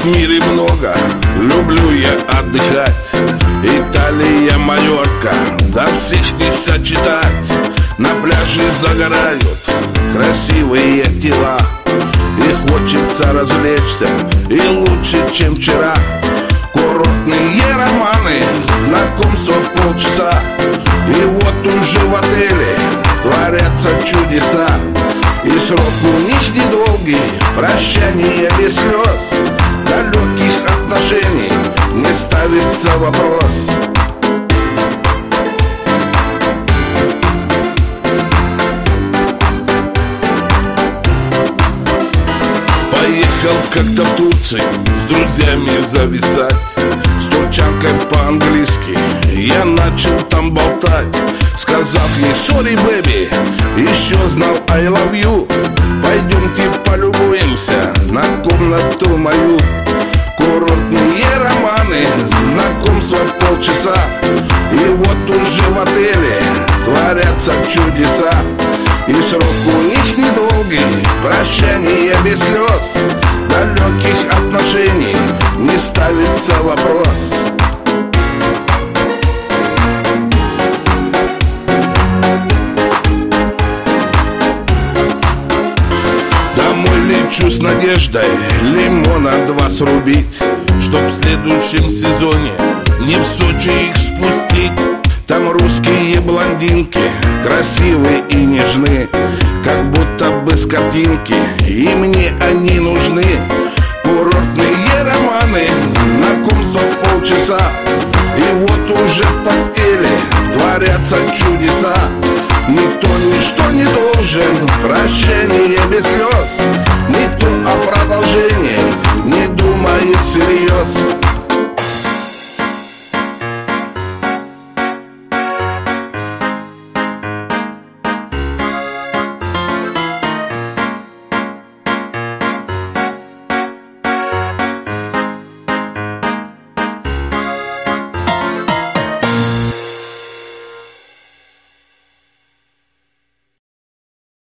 мире много, люблю я отдыхать. Италия, Майорка, да всех не сочетать. На пляже загорают красивые тела, и хочется развлечься, и лучше, чем вчера. Курортные романы, знакомство в полчаса, и вот уже в отеле творятся чудеса. И срок у них недолгий, прощание без слез. Далеких отношений не ставится вопрос. Поехал как-то в Турцию с друзьями зависать. С турчанкой по-английски я начал там болтать. Сказав ей sorry, baby, еще знал I love you. Пойдемте полюбуемся на комнату мою. Курортные романы, знакомство в полчаса, и вот уже в отеле творятся чудеса. И срок у них недолгий, прощание без слез. Далеких отношений не ставится вопрос. Домой лечу с надеждой лимона 2 срубить, чтоб в следующем сезоне не в Сочи их спустить. Там русские блондинки, красивые и нежны, как будто бы с картинки, и мне они нужны. Курортные романы, знакомство в полчаса, и вот уже в постели творятся чудеса. Никто ничто не должен, прощение без слез. Никто о продолжении